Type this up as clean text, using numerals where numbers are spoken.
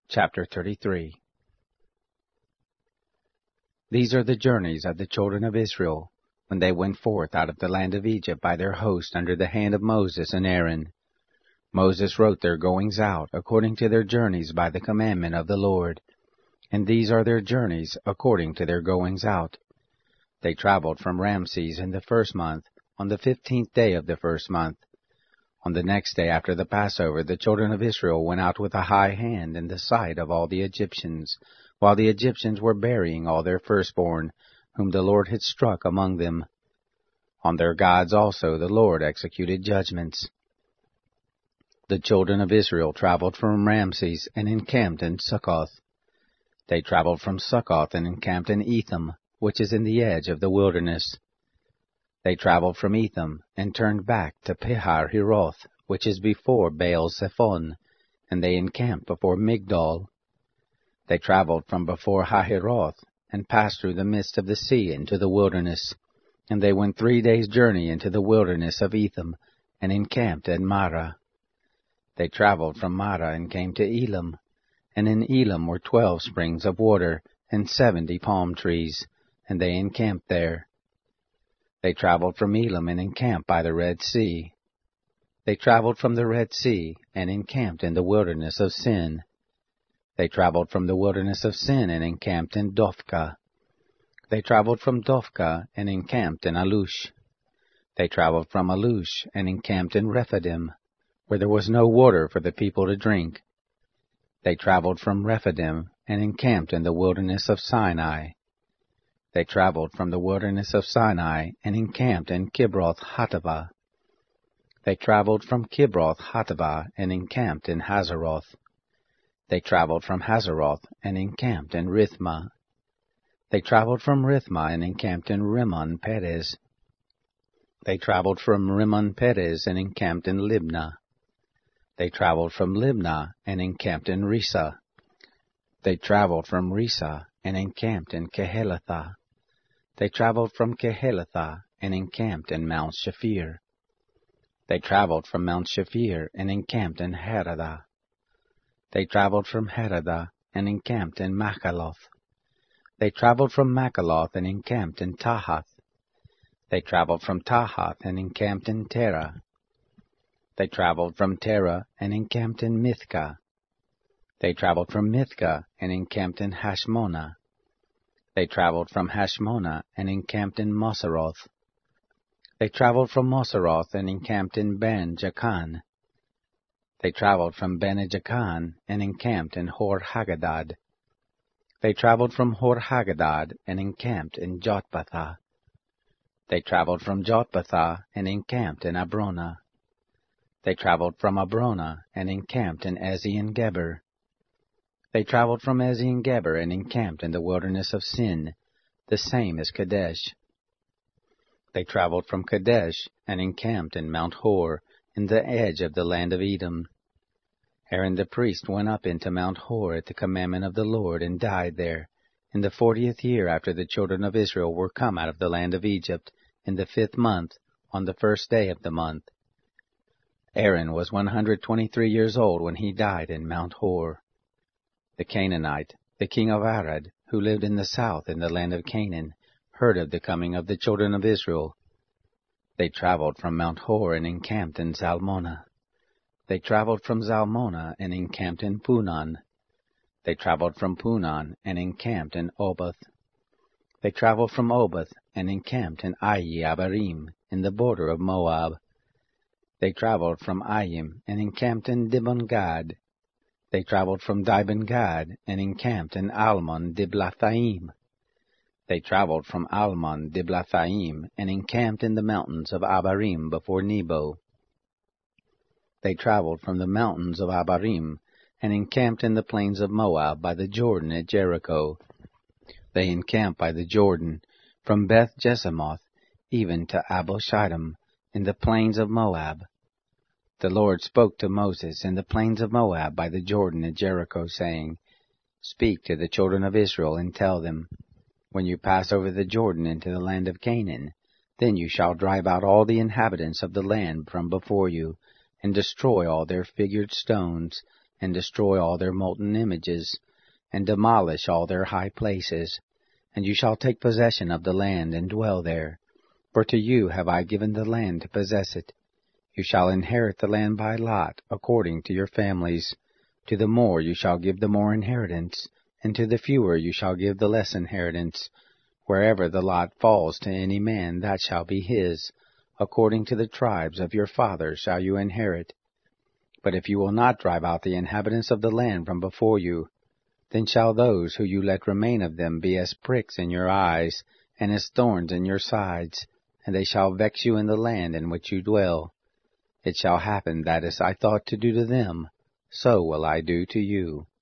Chapter 33. These are the journeys of the children of Israel, when they went forth out of the land of Egypt by their host under the hand of Moses and Aaron. Moses wrote their goings out according to their journeys by the commandment of the Lord. And these are their journeys according to their goings out. They traveled from Ramses in the first month, on the 15th day of the first month. On the next day after the Passover, the children of Israel went out with a high hand in the sight of all the Egyptians, while the Egyptians were burying all their firstborn, whom the Lord had struck among them. On their gods also the Lord executed judgments. The children of Israel traveled from Ramses and encamped in Succoth. They traveled from Succoth and encamped in Etham, which is in the edge of the wilderness. They traveled from Etham, and turned back to Pihar-Hiroth, which is before Baal-Zephon, and they encamped before Migdol. They traveled from before Hahiroth, and passed through the midst of the sea into the wilderness. And they went 3 days' journey into the wilderness of Etham, and encamped at Marah. They traveled from Marah, and came to Elam. And in Elam were 12 springs of water, and 70 palm trees, and they encamped there. They traveled from Elam, and encamped by the Red Sea. They traveled from the Red Sea, and encamped in the wilderness of Sin. They traveled from the wilderness of Sin, and encamped in Dophkah. They traveled from Dophkah, and encamped in Alush. They traveled from Alush, and encamped in Rephidim, where there was no water for the people to drink. They traveled from Rephidim, and encamped in the wilderness of Sinai. They traveled from the wilderness of Sinai, and encamped in Kibroth-Hattaavah. They traveled from Kibroth-Hattaavah, and encamped in Hazeroth. They traveled from Hazeroth, and encamped in Rithmah. They traveled from Rithmah, and encamped in Rimmon-Perez. They traveled from Rimmon-Perez, and encamped in Libnah. They traveled from Libnah, and encamped in Rissah. They traveled from Rissah, and encamped in Kehelathah. They traveled from Kehelathah, and encamped in Mount Shafir. They traveled from Mount Shafir, and encamped in Haradah. They traveled from Haradah, and encamped in Makaloth. They traveled from Makaloth, and encamped in Tahath. They traveled from Tahath, and encamped in Terah. They traveled from Terah, and encamped in Mithkah. They traveled from Mithkah, and encamped in Hashmonah. They traveled from Hashmonah, and encamped in Moseroth. They traveled from Moseroth, and encamped in Ben-Jaakan. They traveled from Ben-Jaakan, and encamped in Hor-Hagadad. They traveled from Hor-Hagadad, and encamped in Jotbathah. They traveled from Jotbathah, and encamped in Abronah. They traveled from Abronah, and encamped in Ezion-Geber. They traveled from Ezion-Geber, and encamped in the wilderness of Sin, the same as Kadesh. They traveled from Kadesh, and encamped in Mount Hor, in the edge of the land of Edom. Aaron the priest went up into Mount Hor at the commandment of the Lord, and died there, in the 40th year after the children of Israel were come out of the land of Egypt, in the 5th month, on the 1st day of the month. Aaron was 123 years old when he died in Mount Hor. The Canaanite, the king of Arad, who lived in the south in the land of Canaan, heard of the coming of the children of Israel. They traveled from Mount Hor and encamped in Zalmonah. They traveled from Zalmonah and encamped in Punon. They traveled from Punon and encamped in Oboth. They traveled from Oboth and encamped in Ayi-Abarim, in the border of Moab. They traveled from Ayim and encamped in Dibon-Gad. They traveled from Dibon-Gad and encamped in Almon-Diblathaim. They traveled from Almon-Diblathaim and encamped in the mountains of Abarim before Nebo. They traveled from the mountains of Abarim and encamped in the plains of Moab by the Jordan at Jericho. They encamped by the Jordan, from Beth-Jesimoth even to Abel-Shittim, in the plains of Moab. The Lord spoke to Moses in the plains of Moab by the Jordan at Jericho, saying, Speak to the children of Israel, and tell them, When you pass over the Jordan into the land of Canaan, then you shall drive out all the inhabitants of the land from before you, and destroy all their figured stones, and destroy all their molten images, and demolish all their high places. And you shall take possession of the land and dwell there, for to you have I given the land to possess it. You shall inherit the land by lot, according to your families. To the more you shall give the more inheritance, and to the fewer you shall give the less inheritance. Wherever the lot falls to any man, that shall be his. According to the tribes of your fathers shall you inherit. But if you will not drive out the inhabitants of the land from before you, then shall those who you let remain of them be as pricks in your eyes, and as thorns in your sides, and they shall vex you in the land in which you dwell. It shall happen that as I thought to do to them, so will I do to you.